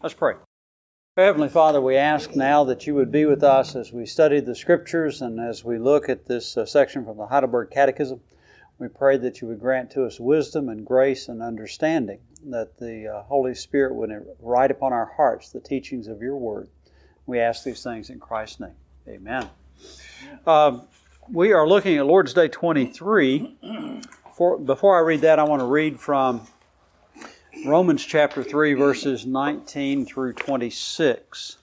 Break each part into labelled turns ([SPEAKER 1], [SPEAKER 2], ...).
[SPEAKER 1] Let's pray. Heavenly Father, we ask now that you would be with us as we study the Scriptures and as we look at this section from the Heidelberg Catechism. We pray that you would grant to us wisdom and grace and understanding, that the Holy Spirit would write upon our hearts the teachings of your Word. We ask these things in Christ's name. Amen. We are looking at Lord's Day 23. Before I read that, I want to read from Romans chapter 3, verses 19 through 26.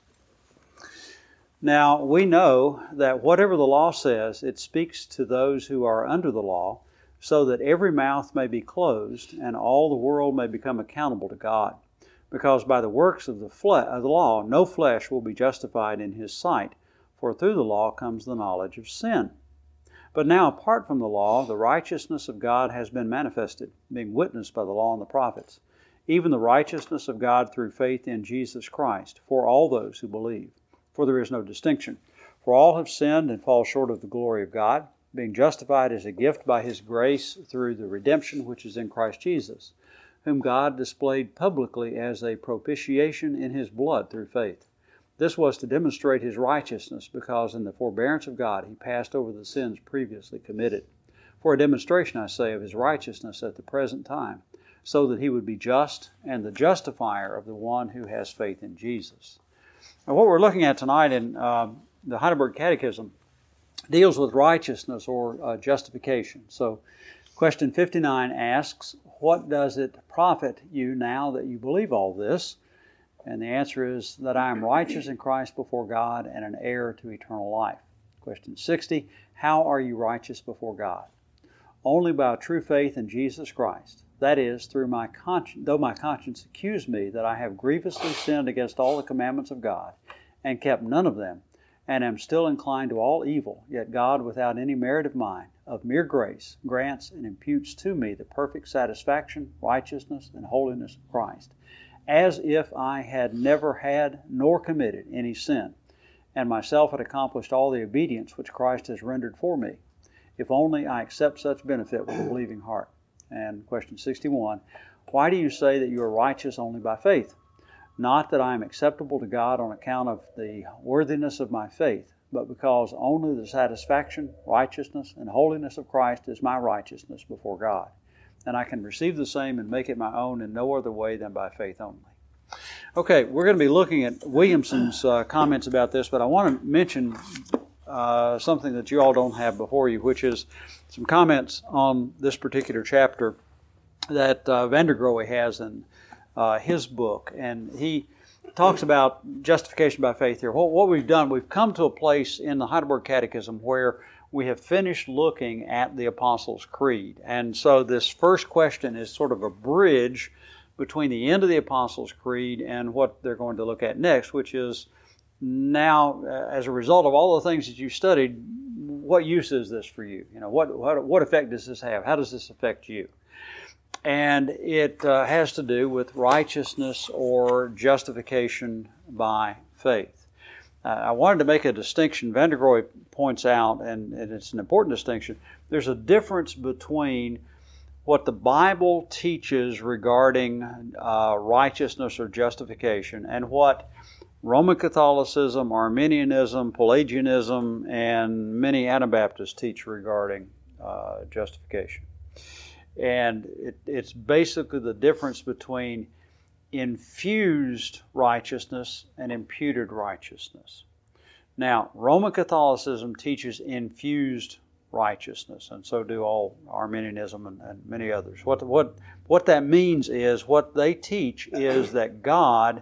[SPEAKER 1] Now, we know that whatever the law says, it speaks to those who are under the law, so that every mouth may be closed and all the world may become accountable to God. Because by the works of the law, no flesh will be justified in His sight, for through the law comes the knowledge of sin. But now, apart from the law, the righteousness of God has been manifested, being witnessed by the law and the prophets, even the righteousness of God through faith in Jesus Christ, for all those who believe. For there is no distinction. For all have sinned and fall short of the glory of God, being justified as a gift by His grace through the redemption which is in Christ Jesus, whom God displayed publicly as a propitiation in His blood through faith. This was to demonstrate His righteousness, because in the forbearance of God He passed over the sins previously committed. For a demonstration, I say, of His righteousness at the present time, so that He would be just and the justifier of the one who has faith in Jesus. Now, what we're looking at tonight in the Heidelberg Catechism deals with righteousness or justification. So, question 59 asks, what does it profit you now that you believe all this? And the answer is that I am righteous in Christ before God and an heir to eternal life. Question 60, how are you righteous before God? Only by true faith in Jesus Christ. That is, through my conscience, though my conscience accused me that I have grievously sinned against all the commandments of God, and kept none of them, and am still inclined to all evil, yet God, without any merit of mine, of mere grace, grants and imputes to me the perfect satisfaction, righteousness, and holiness of Christ, as if I had never had nor committed any sin, and myself had accomplished all the obedience which Christ has rendered for me, if only I accept such benefit with a believing heart. And question 61, why do you say that you are righteous only by faith? Not that I am acceptable to God on account of the worthiness of my faith, but because only the satisfaction, righteousness, and holiness of Christ is my righteousness before God. And I can receive the same and make it my own in no other way than by faith only. Okay, we're going to be looking at Williamson's comments about this, but I want to mention something that you all don't have before you, which is some comments on this particular chapter that Van der Grohe has in his book. And he talks about justification by faith here. What we've done, we've come to a place in the Heidelberg Catechism where we have finished looking at the Apostles' Creed. And so this first question is sort of a bridge between the end of the Apostles' Creed and what they're going to look at next, which is now, as a result of all the things that you studied, what use is this for you? You know, what effect does this have? How does this affect you? And it has to do with righteousness or justification by faith. I wanted to make a distinction. Van der Grohe points out, and it's an important distinction, there's a difference between what the Bible teaches regarding righteousness or justification and what Roman Catholicism, Arminianism, Pelagianism, and many Anabaptists teach regarding justification. And it's basically the difference between infused righteousness and imputed righteousness. Now, Roman Catholicism teaches infused righteousness, and so do all Arminianism and many others. What that means is, what they teach is that God,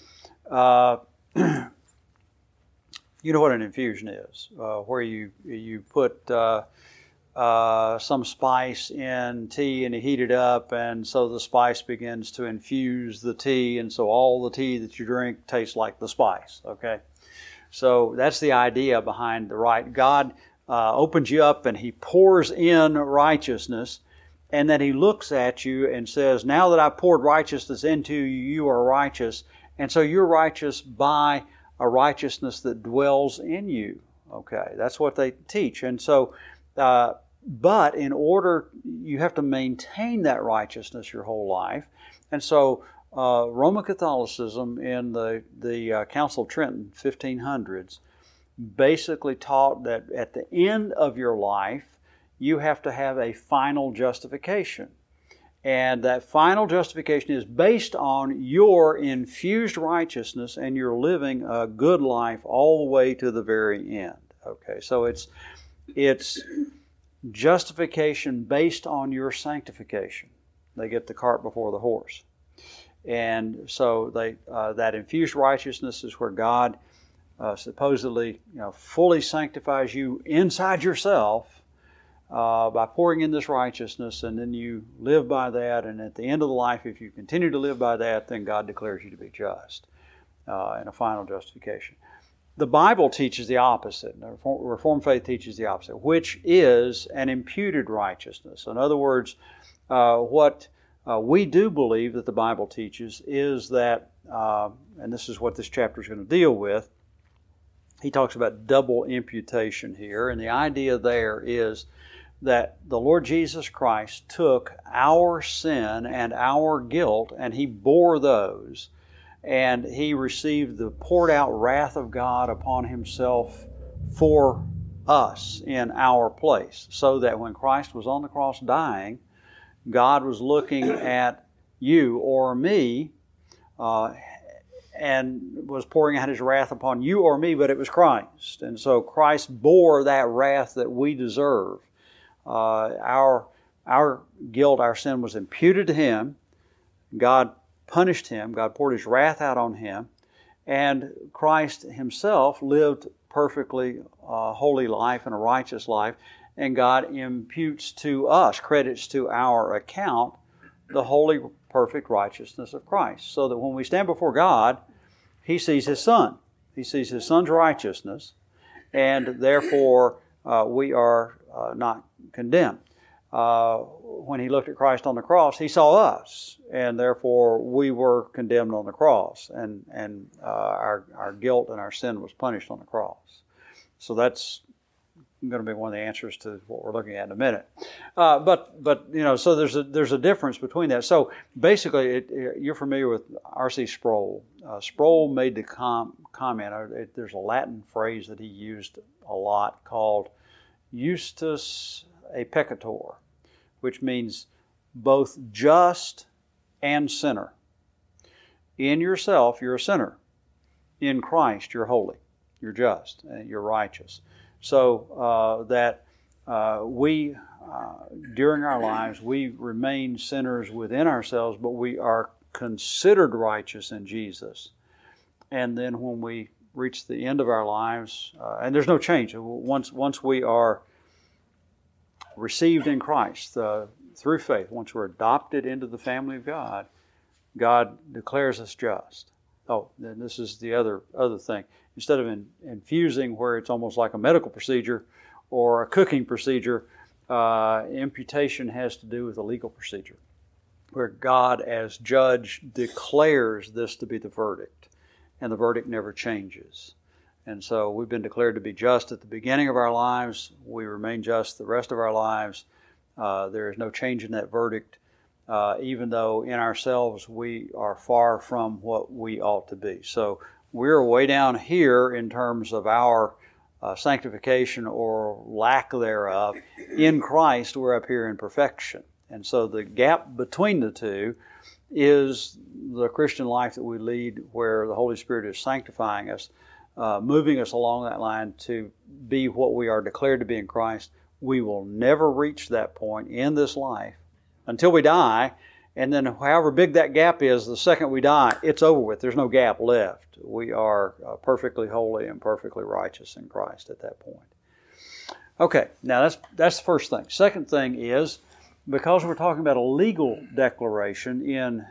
[SPEAKER 1] you know what an infusion is, where you put some spice in tea and you heat it up, and so the spice begins to infuse the tea, and so all the tea that you drink tastes like the spice. Okay, so that's the idea behind the right. God opens you up and He pours in righteousness, and then He looks at you and says, now that I've poured righteousness into you, you are righteous, and so you're righteous by a righteousness that dwells in you. Okay, that's what they teach. And so, but in order, you have to maintain that righteousness your whole life. And so Roman Catholicism in the Council of Trent, 1500s, basically taught that at the end of your life, you have to have a final justification. And that final justification is based on your infused righteousness, and you're living a good life all the way to the very end. Okay, so it's justification based on your sanctification. They get the cart before the horse. And so that infused righteousness is where God supposedly fully sanctifies you inside yourself by pouring in this righteousness, and then you live by that, and at the end of the life, if you continue to live by that, then God declares you to be just in a final justification. The Bible teaches the opposite. The Reformed faith teaches the opposite, which is an imputed righteousness. In other words, what we do believe that the Bible teaches is that, and this is what this chapter is going to deal with, he talks about double imputation here, and the idea there is that the Lord Jesus Christ took our sin and our guilt, and He bore those, and He received the poured out wrath of God upon Himself for us in our place, so that when Christ was on the cross dying, God was looking at you or me and was pouring out His wrath upon you or me, but it was Christ. And so Christ bore that wrath that we deserve. Our guilt, our sin was imputed to Him. God punished Him. God poured His wrath out on Him. And Christ Himself lived perfectly holy life and a righteous life. And God imputes to us, credits to our account, the holy, perfect righteousness of Christ. So that when we stand before God, He sees His Son. He sees His Son's righteousness, and therefore we are not condemned. When He looked at Christ on the cross, He saw us, and therefore we were condemned on the cross, and our guilt and our sin was punished on the cross. So that's going to be one of the answers to what we're looking at in a minute. But so there's a difference between that. So basically, you're familiar with R.C. Sproul. Sproul made the comment. There's a Latin phrase that he used a lot called "justus et peccator," which means both just and sinner. In yourself, you're a sinner. In Christ, you're holy. You're just. And you're righteous. So that we, during our lives, we remain sinners within ourselves, but we are considered righteous in Jesus. And then when we reach the end of our lives, and there's no change. Once we are received in Christ through faith, once we're adopted into the family of God, God declares us just. Oh, then this is the other thing. Instead of infusing where it's almost like a medical procedure or a cooking procedure, imputation has to do with a legal procedure, where God as judge declares this to be the verdict, and the verdict never changes. And so we've been declared to be just at the beginning of our lives. We remain just the rest of our lives. There is no change in that verdict, even though in ourselves we are far from what we ought to be. So we're way down here in terms of our sanctification or lack thereof. In Christ, we're up here in perfection. And so the gap between the two is the Christian life that we lead, where the Holy Spirit is sanctifying us, moving us along that line to be what we are declared to be in Christ. We will never reach that point in this life until we die. And then however big that gap is, the second we die, it's over with. There's no gap left. We are perfectly holy and perfectly righteous in Christ at that point. Okay, now that's the first thing. Second thing is, because we're talking about a legal declaration in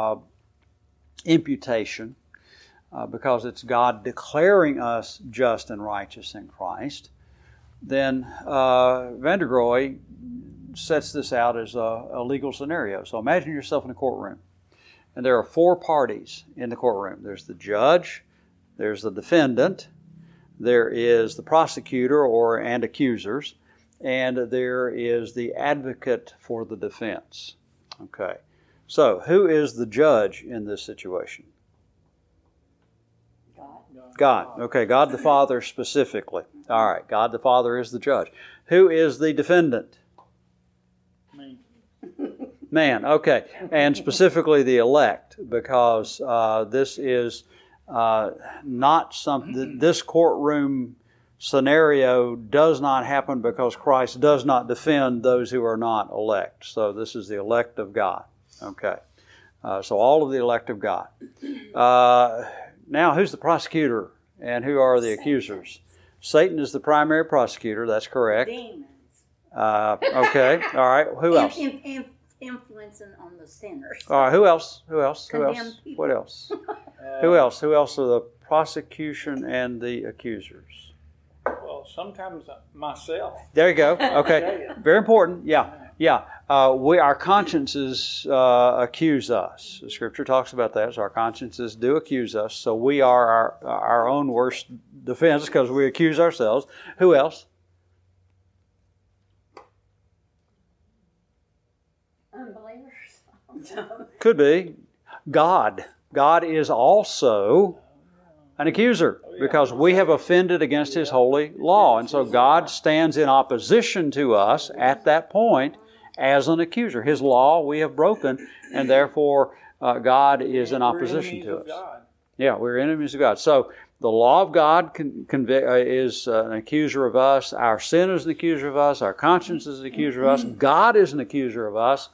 [SPEAKER 1] imputation, because it's God declaring us just and righteous in Christ, then Vandergroy sets this out as a legal scenario. So imagine yourself in a courtroom, and there are four parties in the courtroom. There's the judge, there's the defendant, there is the prosecutor and accusers, and there is the advocate for the defense. Okay, So, who is the judge in this situation? God. Okay, God the Father specifically. All right, God the Father is the judge. Who is the defendant? Man, okay. And specifically the elect, because this is not something, this courtroom scenario does not happen because Christ does not defend those who are not elect. So this is the elect of God. Okay. So all of the elect of God. Now, who's the prosecutor and who are the accusers? Satan is the primary prosecutor. That's correct.
[SPEAKER 2] Demons.
[SPEAKER 1] Okay. All right. Who else?
[SPEAKER 2] Influencing on the sinners.
[SPEAKER 1] All right. Who else?
[SPEAKER 2] Condemned people.
[SPEAKER 1] What else? Who else? Who else are the prosecution and the accusers?
[SPEAKER 3] Well, sometimes myself.
[SPEAKER 1] There you go. Okay. Very important. Yeah. Our consciences accuse us. The Scripture talks about that. So our consciences do accuse us. So we are our own worst defense because we accuse ourselves. Who else?
[SPEAKER 2] Unbelievers.
[SPEAKER 1] Could be. God. God is also an accuser because we have offended against His holy law. And so God stands in opposition to us at that point as an accuser. His law we have broken, and therefore God is in opposition to us. Yeah, we're enemies of God. So the law of God is an accuser of us. Our sin is an accuser of us. Our conscience is an accuser of us. God is an accuser of us.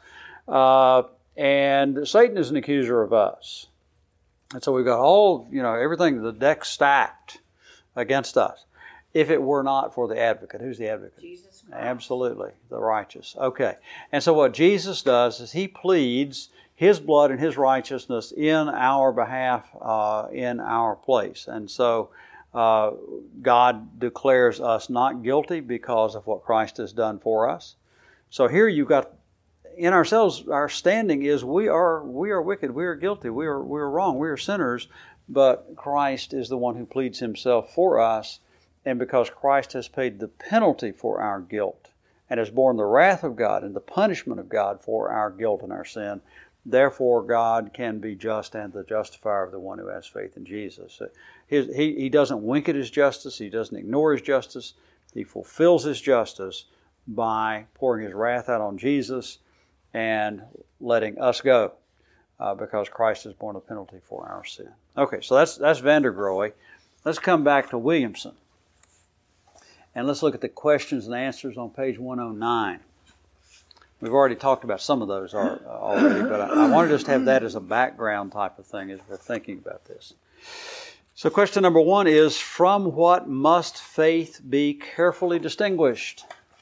[SPEAKER 1] And Satan is an accuser of us. And so we've got everything, the deck stacked against us. If it were not for the advocate. Who's the advocate?
[SPEAKER 2] Jesus Christ.
[SPEAKER 1] Absolutely, the righteous. Okay. And so what Jesus does is He pleads His blood and His righteousness in our behalf, in our place. And so God declares us not guilty because of what Christ has done for us. So here you've got, in ourselves, our standing is we are wicked, we are guilty, we are wrong, we are sinners, but Christ is the one who pleads Himself for us. And because Christ has paid the penalty for our guilt and has borne the wrath of God and the punishment of God for our guilt and our sin, therefore God can be just and the justifier of the one who has faith in Jesus. He doesn't wink at His justice. He doesn't ignore His justice. He fulfills His justice by pouring His wrath out on Jesus and letting us go because Christ has borne the penalty for our sin. Okay, so that's Vander Grohe. Let's come back to Williamson. And let's look at the questions and answers on page 109. We've already talked about some of those already, but I want to just have that as a background type of thing as we're thinking about this. So question number 1 is, from what must faith be carefully distinguished?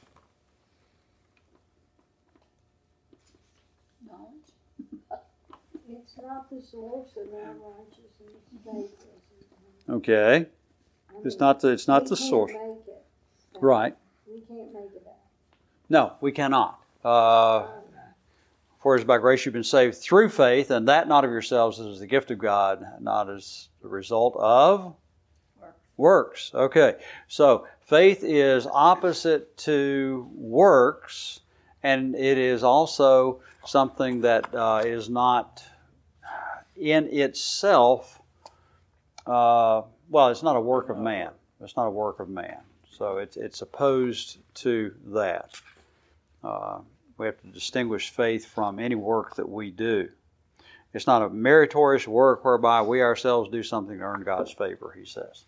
[SPEAKER 2] Knowledge.
[SPEAKER 4] It's not the source of our righteousness. Faith is.
[SPEAKER 1] Okay. It's not the source.
[SPEAKER 4] Make it.
[SPEAKER 1] Right.
[SPEAKER 4] We can't make it up.
[SPEAKER 1] No, we cannot. For as by grace you've been saved through faith, and that not of yourselves is the gift of God, not as the result of works. Okay. So faith is opposite to works, and it is also something that is not in itself, it's not a work of man. It's not a work of man. So it's opposed to that. We have to distinguish faith from any work that we do. It's not a meritorious work whereby we ourselves do something to earn God's favor, he says.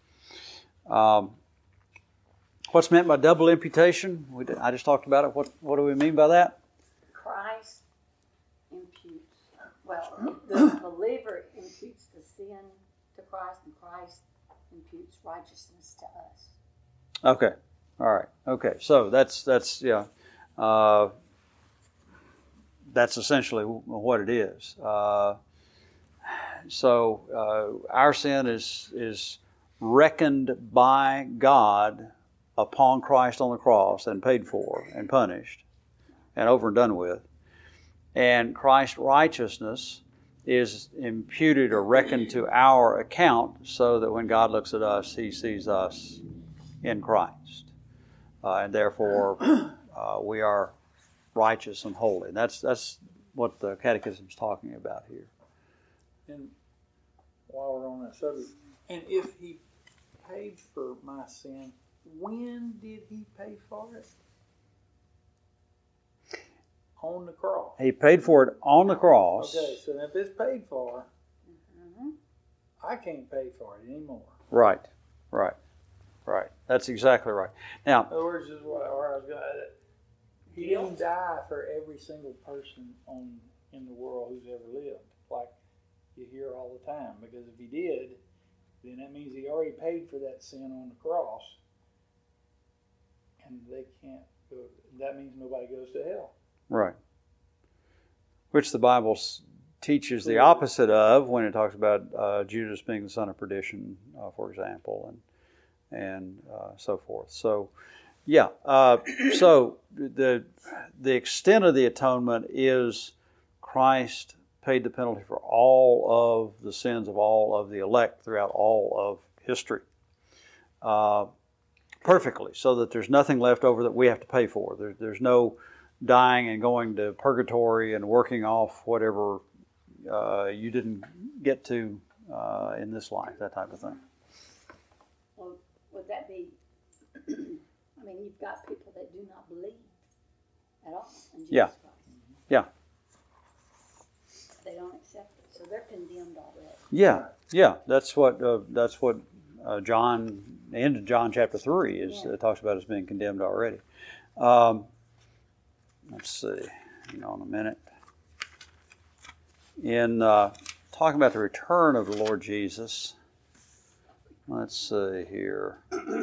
[SPEAKER 1] What's meant by double imputation? I just talked about it. What do we mean by that?
[SPEAKER 2] Christ imputes. Well, the believer imputes the sin to Christ, and Christ imputes righteousness to us.
[SPEAKER 1] Okay. All right. Okay. So that's essentially what it is. So our sin is reckoned by God upon Christ on the cross and paid for and punished and over and done with. And Christ's righteousness is imputed or reckoned to our account so that when God looks at us, He sees us in Christ. And therefore we are righteous and holy. And that's what the Catechism is talking about here.
[SPEAKER 3] And while we're on that subject, and if he paid for my sin, when did he pay for it? On the cross.
[SPEAKER 1] He paid for it on the cross.
[SPEAKER 3] Okay, so if it's paid for, I can't pay for it anymore.
[SPEAKER 1] Right. That's exactly right. Now,
[SPEAKER 3] In other words, this is where I was going. He didn't die for every single person in the world who's ever lived, like you hear all the time. Because if he did, then that means he already paid for that sin on the cross, and they can't go. That means nobody goes to hell.
[SPEAKER 1] right. Which the Bible teaches the opposite of when it talks about Judas being the son of perdition, for example, and so forth. So, yeah. So the extent of the atonement is Christ paid the penalty for all of the sins of all of the elect throughout all of history, perfectly, so that there's nothing left over that we have to pay for. There's no dying and going to purgatory and working off whatever you didn't get to in this life, that type of thing.
[SPEAKER 2] Well, would that be, I mean, you've got people that do not believe at all in Jesus
[SPEAKER 1] Yeah.
[SPEAKER 2] Christ.
[SPEAKER 1] Yeah.
[SPEAKER 2] They don't accept it, so they're condemned already.
[SPEAKER 1] Yeah. That's what John, the end of John chapter 3 is talks about as being condemned already. Let's see. Hang on a minute. In talking about the return of the Lord Jesus, let's see here.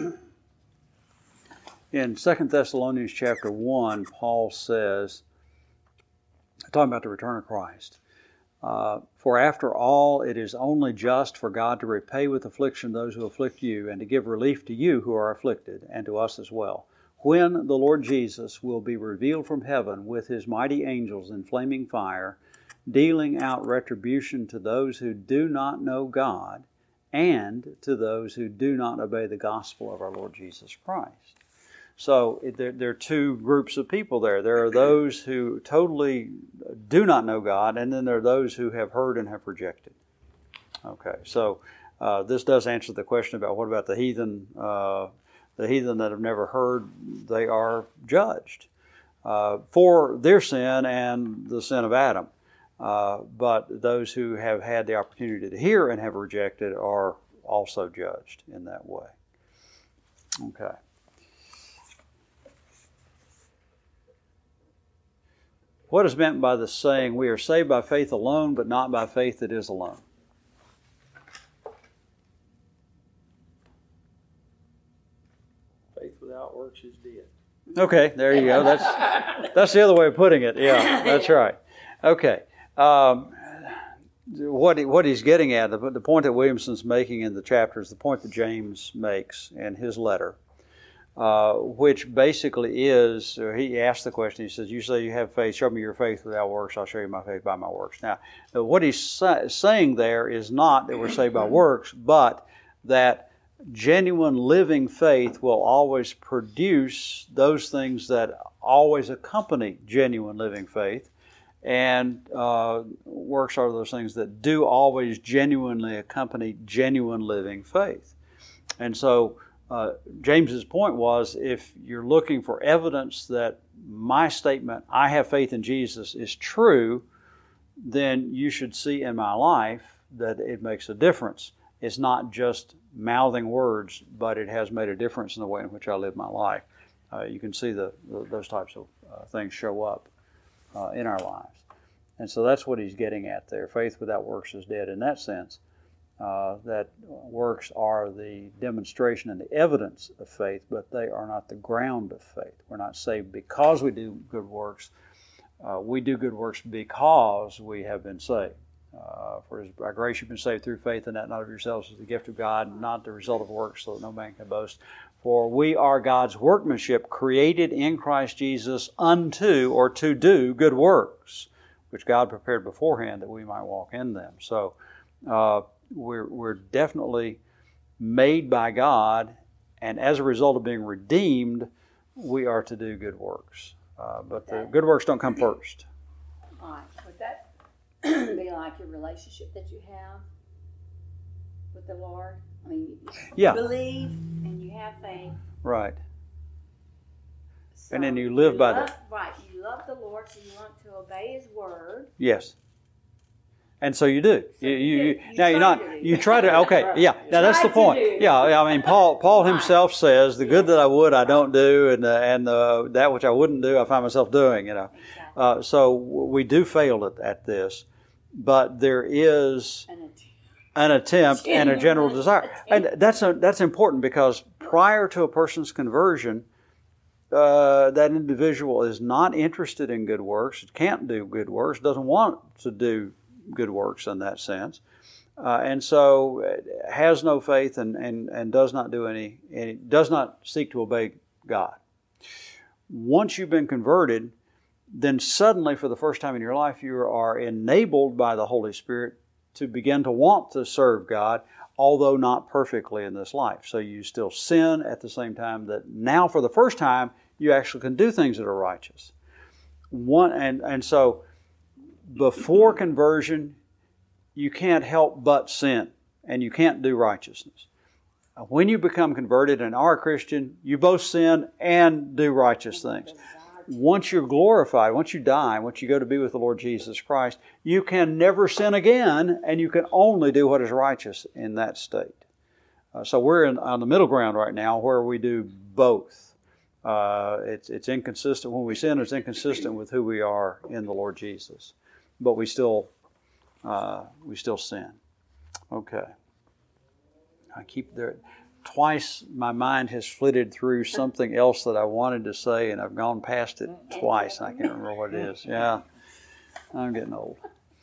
[SPEAKER 1] In 2 Thessalonians chapter 1, Paul says, talking about the return of Christ, for after all, it is only just for God to repay with affliction those who afflict you, and to give relief to you who are afflicted, and to us as well, when the Lord Jesus will be revealed from heaven with his mighty angels in flaming fire, dealing out retribution to those who do not know God, and to those who do not obey the gospel of our Lord Jesus Christ. So there are two groups of people there. There are those who totally do not know God, and then there are those who have heard and have rejected. Okay, so this does answer the question about what about the heathen? The heathen that have never heard, they are judged for their sin and the sin of Adam. But those who have had the opportunity to hear and have rejected are also judged in that way. Okay. What is meant by the saying, we are saved by faith alone, but not by faith that is alone?
[SPEAKER 3] Faith without works is dead.
[SPEAKER 1] Okay, there you go. That's the other way of putting it. Yeah, that's right. Okay. What he's getting at, the point that Williamson's making in the chapter is the point that James makes in his letter, which basically is, he asks the question, he says, you say you have faith, show me your faith without works, I'll show you my faith by my works. Now what he's saying there is not that we're saved by works, but that genuine living faith will always produce those things that always accompany genuine living faith. And works are those things that do always genuinely accompany genuine living faith. And so James's point was, if you're looking for evidence that my statement, I have faith in Jesus, is true, then you should see in my life that it makes a difference. It's not just mouthing words, but it has made a difference in the way in which I live my life. You can see those types of things show up in our lives. And so that's what he's getting at there. Faith without works is dead in that sense, that works are the demonstration and the evidence of faith, but they are not the ground of faith. We're not saved because we do good works. We do good works because we have been saved. For by grace you've been saved through faith, and that not of yourselves is the gift of God, not the result of works, so that no man can boast. For we are God's workmanship, created in Christ Jesus unto, or to do, good works, which God prepared beforehand that we might walk in them. So we're definitely made by God, and as a result of being redeemed, we are to do good works. But the good works don't come first.
[SPEAKER 2] All right. be like your relationship that you have with the Lord. I mean,
[SPEAKER 1] Yeah.
[SPEAKER 2] you believe and you have faith.
[SPEAKER 1] Right.
[SPEAKER 2] So
[SPEAKER 1] And then you live by that.
[SPEAKER 2] Right. You love the Lord, so you want to obey His word.
[SPEAKER 1] Yes. And so you do.
[SPEAKER 2] So
[SPEAKER 1] You
[SPEAKER 2] you
[SPEAKER 1] now you're
[SPEAKER 2] try
[SPEAKER 1] not.
[SPEAKER 2] to do.
[SPEAKER 1] You try to. Okay.
[SPEAKER 3] Right.
[SPEAKER 1] Yeah. Now that's the
[SPEAKER 2] Try to
[SPEAKER 1] point.
[SPEAKER 2] do.
[SPEAKER 1] Yeah. I mean, Paul
[SPEAKER 2] Right.
[SPEAKER 1] himself says, "The good
[SPEAKER 2] Yes.
[SPEAKER 1] that I would, I don't do, and that which I wouldn't do, I find myself doing." You know.
[SPEAKER 2] Exactly.
[SPEAKER 1] So we do fail at this, but there is an attempt and a general desire, and that's important because prior to a person's conversion, that individual is not interested in good works, can't do good works, doesn't want to do good works in that sense, and so has no faith and does not do any does not seek to obey God. Once you've been converted, then suddenly for the first time in your life you are enabled by the Holy Spirit to begin to want to serve God, although not perfectly in this life. So you still sin at the same time that now for the first time you actually can do things that are righteous. And so before conversion, you can't help but sin, and you can't do righteousness. When you become converted and are a Christian, you both sin and do righteous things. Once you're glorified, once you die, once you go to be with the Lord Jesus Christ, you can never sin again, and you can only do what is righteous in that state. So we're on the middle ground right now where we do both. It's inconsistent. When we sin, it's inconsistent with who we are in the Lord Jesus. But we still sin. Okay. I keep there. Twice my mind has flitted through something else that I wanted to say, and I've gone past it twice. I can't remember what it is. Yeah, I'm getting old.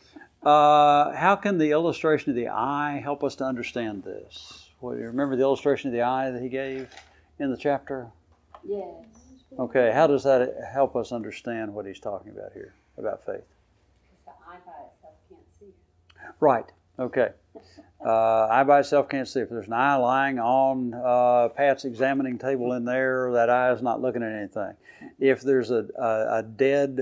[SPEAKER 1] How can the illustration of the eye help us to understand this? Well, you remember the illustration of the eye that he gave in the chapter?
[SPEAKER 2] Yes.
[SPEAKER 1] Okay, how does that help us understand what he's talking about here, about faith?
[SPEAKER 2] The eye by itself can't see.
[SPEAKER 1] Right, okay. Eye by itself can't see. If there's an eye lying on Pat's examining table in there, that eye is not looking at anything. If there's a dead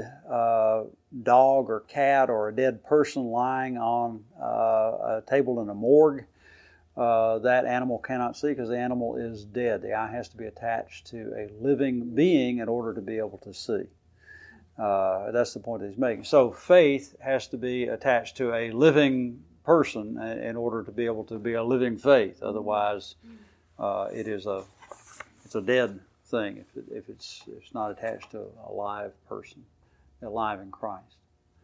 [SPEAKER 1] dog or cat or a dead person lying on a table in a morgue, that animal cannot see because the animal is dead. The eye has to be attached to a living being in order to be able to see. That's the point that he's making. So faith has to be attached to a living person in order to be able to be a living faith. Otherwise, it's a dead thing if it's not attached to a live person, alive in Christ.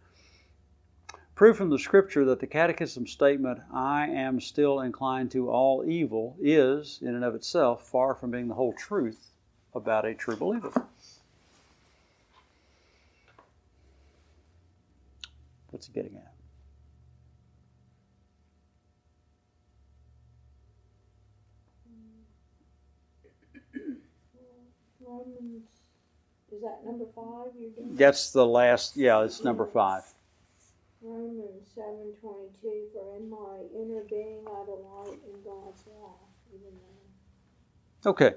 [SPEAKER 1] Proof from the Scripture that the Catechism statement, "I am still inclined to all evil," is, in and of itself, far from being the whole truth about a true believer. What's he getting at?
[SPEAKER 4] Romans, is that number 5 you're doing?
[SPEAKER 1] That's the last, it's number 5.
[SPEAKER 4] Romans 7:22, for in my inner being I delight in God's law, even though
[SPEAKER 1] Okay.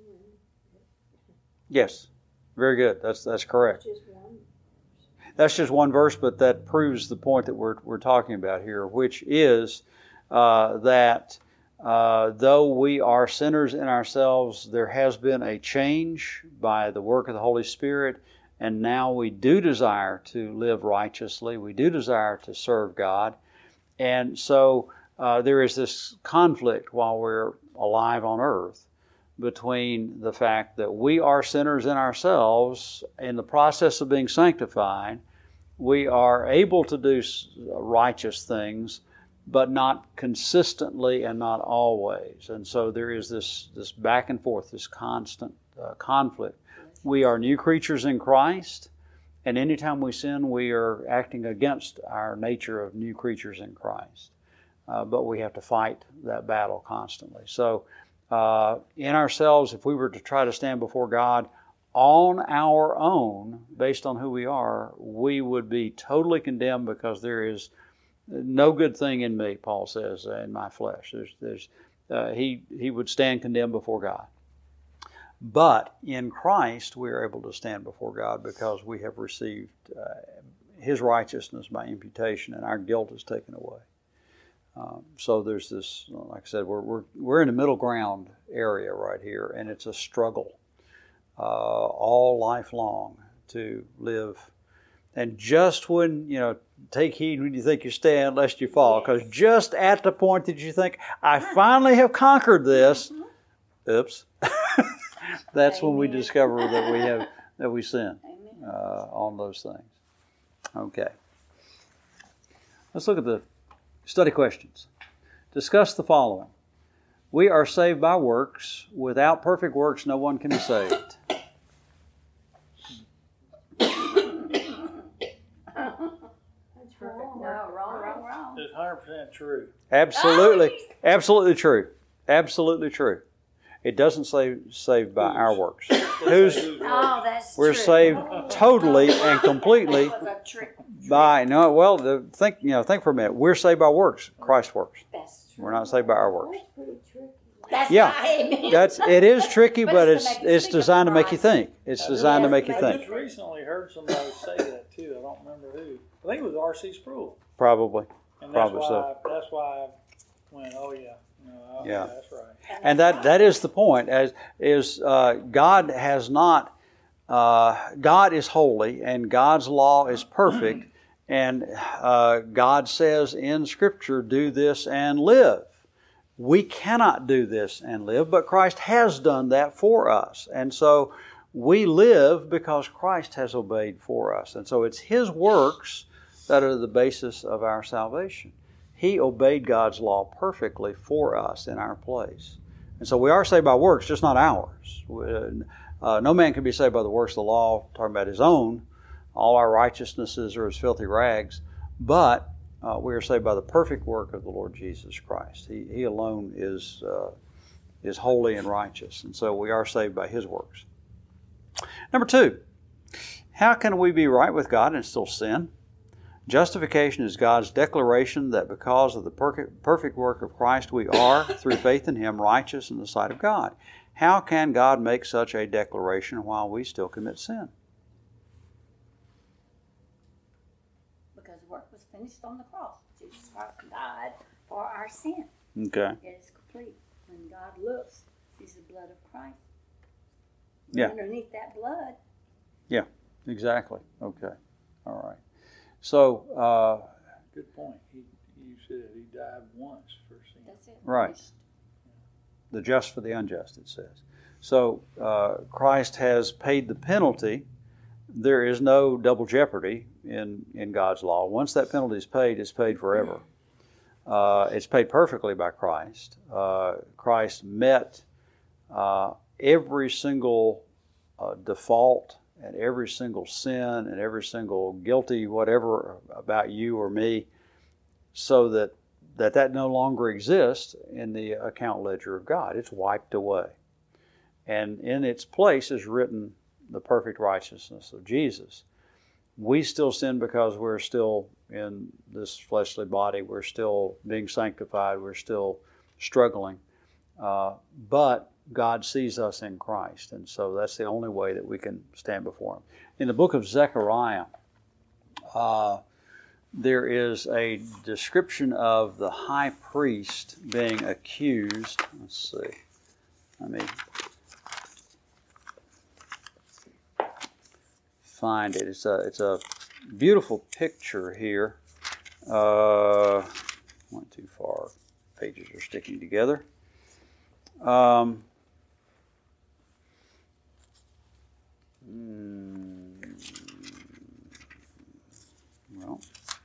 [SPEAKER 1] Yes. Very good. That's correct.
[SPEAKER 4] it's just one.
[SPEAKER 1] That's just one verse, but that proves the point that we're talking about here, which is that though we are sinners in ourselves, there has been a change by the work of the Holy Spirit, and now we do desire to live righteously. We do desire to serve God. And so there is this conflict while we're alive on earth between the fact that we are sinners in ourselves. In the process of being sanctified, we are able to do righteous things, but not consistently and not always. And so there is this back and forth, this constant conflict. We are new creatures in Christ, and anytime we sin, we are acting against our nature of new creatures in Christ. But we have to fight that battle constantly. So in ourselves, if we were to try to stand before God on our own, based on who we are, we would be totally condemned because there is no good thing in me, Paul says, in my flesh. He would stand condemned before God. But in Christ, we are able to stand before God because we have received His righteousness by imputation, and our guilt is taken away. So there's this, like I said, we're in the middle ground area right here, and it's a struggle all life long to live. And just when, take heed when you think you stand, lest you fall, because just at the point that you think, I finally have conquered this, oops, that's when we discover that we sin on those things. Okay. Let's look at the study questions. Discuss the following. We are saved by works. Without perfect works, no one can be saved.
[SPEAKER 2] No, wrong.
[SPEAKER 3] It's 100% true.
[SPEAKER 1] Absolutely. Absolutely true. Absolutely true. It doesn't say saved by our works.
[SPEAKER 2] Oh, that's
[SPEAKER 1] We're
[SPEAKER 2] true.
[SPEAKER 1] saved totally and completely
[SPEAKER 2] That was a trick.
[SPEAKER 1] by think for a minute. We're saved by works, Christ's works.
[SPEAKER 2] That's true.
[SPEAKER 1] We're not saved by our works.
[SPEAKER 4] That's pretty tricky.
[SPEAKER 2] That's
[SPEAKER 1] Yeah.
[SPEAKER 2] right.
[SPEAKER 1] It is tricky,
[SPEAKER 2] But
[SPEAKER 1] but
[SPEAKER 2] it's to make you
[SPEAKER 1] it's
[SPEAKER 2] think
[SPEAKER 1] designed to
[SPEAKER 2] of
[SPEAKER 1] make you
[SPEAKER 2] Christ.
[SPEAKER 1] think. It's designed to make you
[SPEAKER 3] I
[SPEAKER 1] think.
[SPEAKER 3] just recently heard somebody say that too. I don't remember who. I think it was R.C. Sproul.
[SPEAKER 1] Probably.
[SPEAKER 3] And
[SPEAKER 1] Probably so.
[SPEAKER 3] That's why I went, oh yeah.
[SPEAKER 1] Yeah.
[SPEAKER 3] That's right.
[SPEAKER 1] And that is the point. God has not. God is holy, and God's law is perfect, and God says in Scripture, "Do this and live." We cannot do this and live, but Christ has done that for us, and so we live because Christ has obeyed for us, and so it's His works that are the basis of our salvation. He obeyed God's law perfectly for us in our place. And so we are saved by works, just not ours. No man can be saved by the works of the law, talking about his own. All our righteousnesses are as filthy rags. But we are saved by the perfect work of the Lord Jesus Christ. He alone is holy and righteous. And so we are saved by His works. Number 2, how can we be right with God and still sin? Justification is God's declaration that because of the perfect work of Christ, we are, through faith in Him, righteous in the sight of God. How can God make such a declaration while we still commit sin?
[SPEAKER 2] Because work was finished on the cross. Jesus Christ died for our sin.
[SPEAKER 1] Okay.
[SPEAKER 2] It is complete. When God looks, sees the blood of Christ.
[SPEAKER 1] Yeah.
[SPEAKER 2] Underneath that blood.
[SPEAKER 1] Yeah, exactly. Okay. All right. So,
[SPEAKER 3] Good point. You said He died once for sin.
[SPEAKER 2] That's it.
[SPEAKER 1] Right.
[SPEAKER 2] Finished.
[SPEAKER 1] the just for the unjust, it says. So Christ has paid the penalty. There is no double jeopardy in God's law. Once that penalty is paid, it's paid forever. It's paid perfectly by Christ. Christ met every single default and every single sin and every single guilty whatever about you or me, so that no longer exists in the account ledger of God. It's wiped away. And in its place is written the perfect righteousness of Jesus. We still sin because we're still in this fleshly body. We're still being sanctified. We're still struggling. But God sees us in Christ. And so that's the only way that we can stand before Him. In the book of Zechariah, there is a description of the high priest being accused. Let's see. Let me find it. It's a beautiful picture here. Went too far. Pages are sticking together. Well.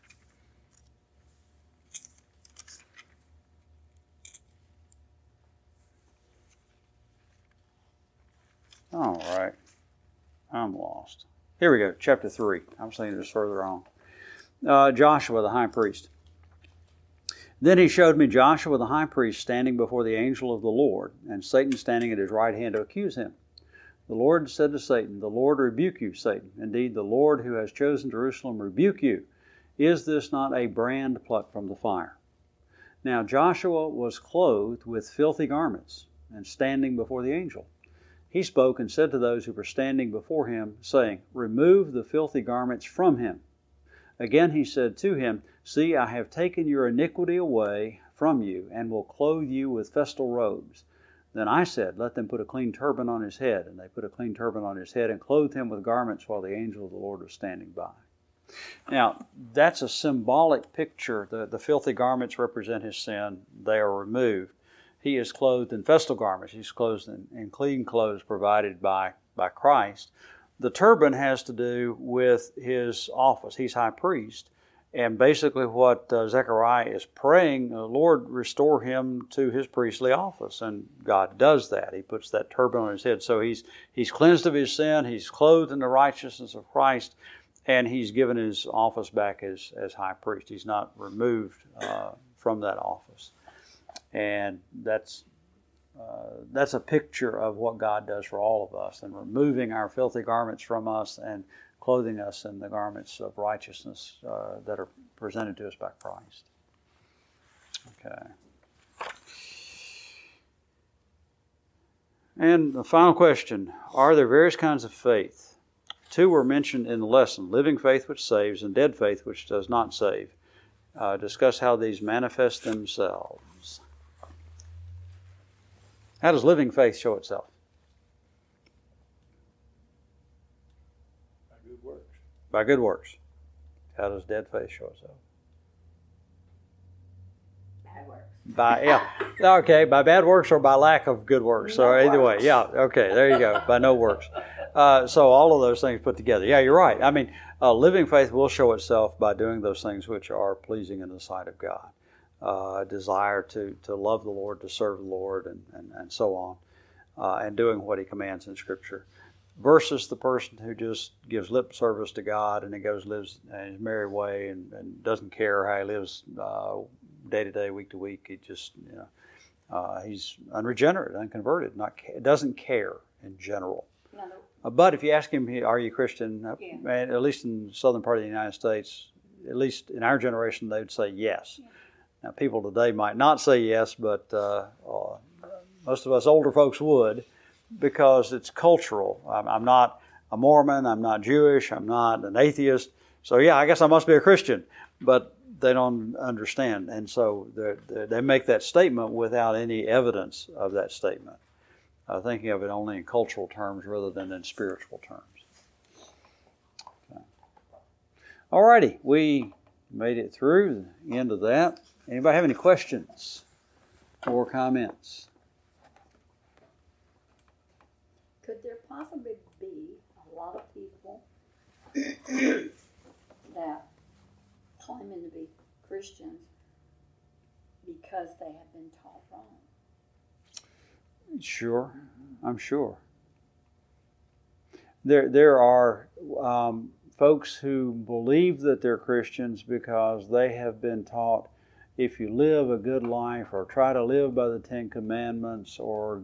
[SPEAKER 1] All right. I'm lost. Here we go, chapter 3. I was thinking it was further on. Joshua, the high priest. Then he showed me Joshua, the high priest, standing before the angel of the Lord, and Satan standing at his right hand to accuse him. The Lord said to Satan, "The Lord rebuke you, Satan. Indeed, the Lord who has chosen Jerusalem rebuke you. Is this not a brand plucked from the fire?" Now Joshua was clothed with filthy garments, and standing before the angel. He spoke and said to those who were standing before him, saying, "Remove the filthy garments from him." Again he said to him, See, I have taken your iniquity away from you, and will clothe you with festal robes. Then I said, Let them put a clean turban on his head. And they put a clean turban on his head and clothed him with garments while the angel of the Lord was standing by. Now, that's a symbolic picture. The filthy garments represent his sin. They are removed. He is clothed in festal garments. He's clothed in clean clothes provided by Christ. The turban has to do with his office. He's high priest. And basically what Zechariah is praying, Lord, restore him to his priestly office. And God does that. He puts that turban on his head. So he's cleansed of his sin. He's clothed in the righteousness of Christ. And he's given his office back as high priest. He's not removed from that office. And that's a picture of what God does for all of us, and removing our filthy garments from us and clothing us in the garments of righteousness that are presented to us by Christ. Okay. And the final question, are there various kinds of faith? 2 were mentioned in the lesson, living faith which saves and dead faith which does not save. Discuss how these manifest themselves. How does living faith show itself?
[SPEAKER 3] By good works.
[SPEAKER 1] By good works. How does dead faith show itself?
[SPEAKER 2] Bad works.
[SPEAKER 1] By bad works or by lack of good works. So either way, there you go. By no works. So all of those things put together. Yeah, you're right. I mean, living faith will show itself by doing those things which are pleasing in the sight of God. A desire to love the Lord, to serve the Lord, and so on, and doing what He commands in Scripture, versus the person who just gives lip service to God and then lives in his merry way and doesn't care how he lives day to day, week to week. He just, he's unregenerate, unconverted, doesn't care in general.
[SPEAKER 2] No.
[SPEAKER 1] But if you ask him, are you Christian?
[SPEAKER 2] Yeah.
[SPEAKER 1] At least in the southern part of the United States, at least in our generation, they would say yes. Yeah. Now, people today might not say yes, but most of us older folks would, because it's cultural. I'm not a Mormon, I'm not Jewish, I'm not an atheist, so yeah, I guess I must be a Christian, but they don't understand, and so they make that statement without any evidence of that statement, thinking of it only in cultural terms rather than in spiritual terms. Okay. Alrighty, we made it through the end of that. Anybody have any questions or comments?
[SPEAKER 2] Could there possibly be a lot of people that claiming to be Christians because they have been taught wrong?
[SPEAKER 1] Sure, I'm sure. There are folks who believe that they're Christians because they have been taught, if you live a good life or try to live by the Ten Commandments or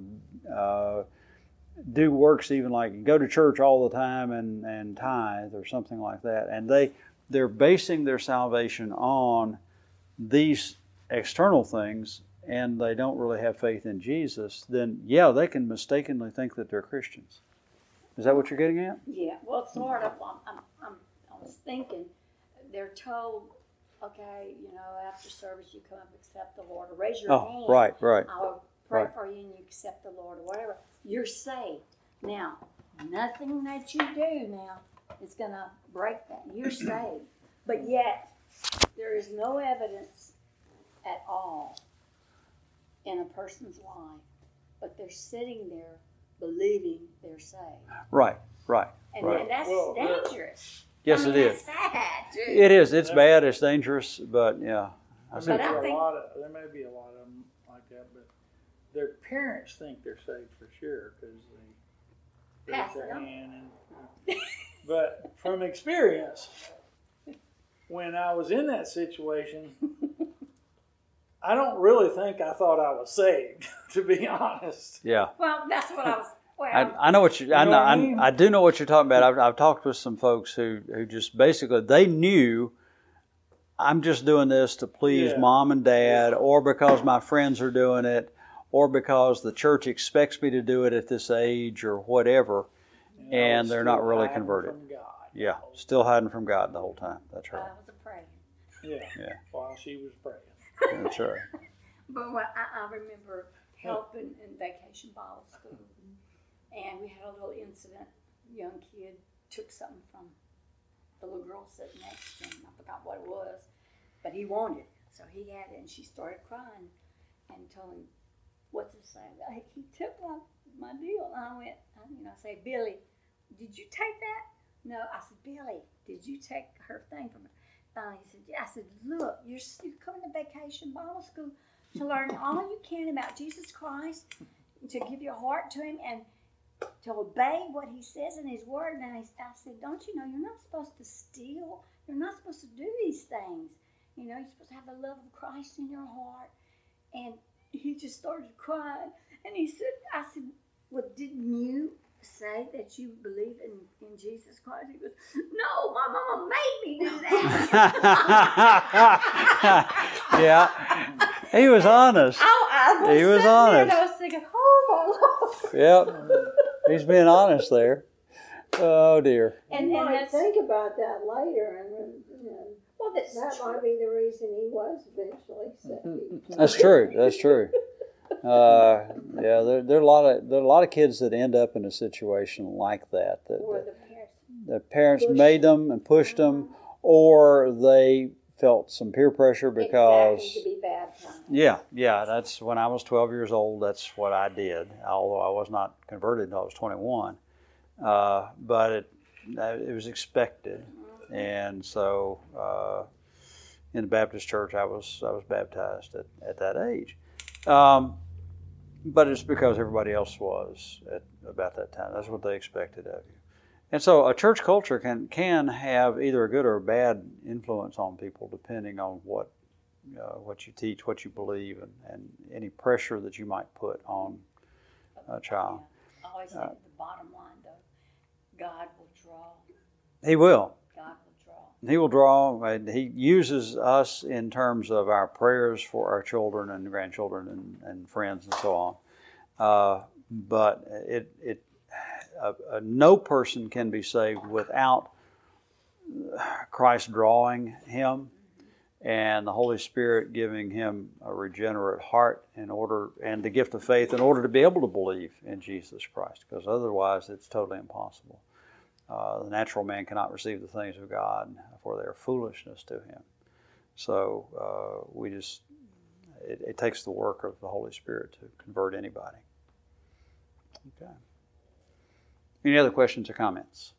[SPEAKER 1] do works even like go to church all the time and tithe or something like that, and they're basing their salvation on these external things, and they don't really have faith in Jesus, then yeah, they can mistakenly think that they're Christians. Is that what you're getting at?
[SPEAKER 2] Yeah, well, sort of. I was thinking, they're told, okay, after service you come up, accept the Lord, or raise your hand.
[SPEAKER 1] Right.
[SPEAKER 2] I'll pray for you and you accept the Lord, or whatever. You're saved. Now, nothing that you do now is going to break that. You're saved. But yet, there is no evidence at all in a person's life, but they're sitting there believing they're saved.
[SPEAKER 1] Right.
[SPEAKER 2] And that's dangerous.
[SPEAKER 1] Yes, it is.
[SPEAKER 2] That's sad, too.
[SPEAKER 1] It is. It's bad. It's dangerous. But yeah,
[SPEAKER 3] there may be a lot of them like that. But their parents think they're saved for sure because they raise their hand. But from experience, when I was in that situation, I don't really think I thought I was saved, to be honest.
[SPEAKER 1] Yeah.
[SPEAKER 2] Well, that's what I was.
[SPEAKER 1] I know what I do know what you're talking about. I've talked with some folks who just basically they knew I'm just doing this to please mom and dad, or because my friends are doing it, or because the church expects me to do it at this age, or whatever, and they're not really converted. Yeah, still hiding from God the whole time. That's right.
[SPEAKER 2] I was praying.
[SPEAKER 3] Yeah. While she was praying.
[SPEAKER 1] That's right.
[SPEAKER 2] But I remember helping in vacation Bible school, and we had a little incident. A young kid took something from the little girl sitting next to him. I forgot what it was, but he wanted it, so he had it, and she started crying and told him, "What's it say?" He took my deal, and I went, I say, "Billy, did you take that?" "No." I said, "Billy, did you take her thing from her?" Finally, he said, "Yeah." I said, "Look, you're coming to vacation Bible school to learn all you can about Jesus Christ, to give your heart to Him, and to obey what He says in His Word." And I said, "Don't you know you're not supposed to steal? You're not supposed to do these things. You're supposed to have the love of Christ in your heart." And he just started crying. And I said, "Well, didn't you say that you believe in Jesus Christ?" He goes, "No, my mama made me do that."
[SPEAKER 1] Yeah, he was honest. He was honest.
[SPEAKER 4] I was thinking, oh my Lord.
[SPEAKER 1] Yep, he's being honest there. Oh dear.
[SPEAKER 4] And that's, think about that later, and well, that might be the reason he was eventually saved.
[SPEAKER 1] That's true. That's true. There are a lot of kids that end up in a situation like that.
[SPEAKER 2] Or
[SPEAKER 1] the parents made them and pushed them, or they felt some peer pressure because
[SPEAKER 2] to be baptized.
[SPEAKER 1] Yeah. That's when I was 12 years old. That's what I did. Although I was not converted until I was 21, but it was expected, and so in the Baptist church I was baptized at that age. But it's because everybody else was at about that time. That's what they expected of you. And so a church culture can have either a good or a bad influence on people depending on what you teach, what you believe, and any pressure that you might put on a child.
[SPEAKER 2] I always say the bottom line, though, God will draw.
[SPEAKER 1] He will.
[SPEAKER 2] God will draw.
[SPEAKER 1] He will draw. He uses us in terms of our prayers for our children and grandchildren and friends and so on. But no person can be saved without Christ drawing him and the Holy Spirit giving him a regenerate heart and the gift of faith in order to be able to believe in Jesus Christ, because otherwise it's totally impossible. The natural man cannot receive the things of God, for they are foolishness to him. So it takes the work of the Holy Spirit to convert anybody. Okay. Any other questions or comments?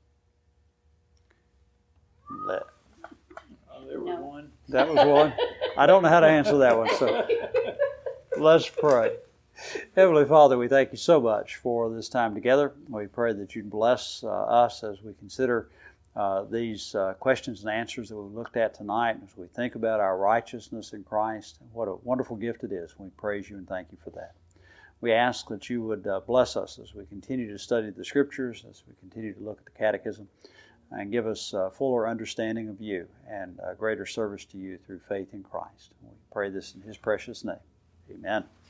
[SPEAKER 3] There was one.
[SPEAKER 1] That was one. I don't know how to answer that one, so let's pray. Heavenly Father, we thank you so much for this time together. We pray that you'd bless us as we consider these questions and answers that we've looked at tonight, as we think about our righteousness in Christ. What a wonderful gift it is. We praise you and thank you for that. We ask that you would bless us as we continue to study the Scriptures, as we continue to look at the Catechism, and give us fuller understanding of you and greater service to you through faith in Christ. We pray this in his precious name. Amen.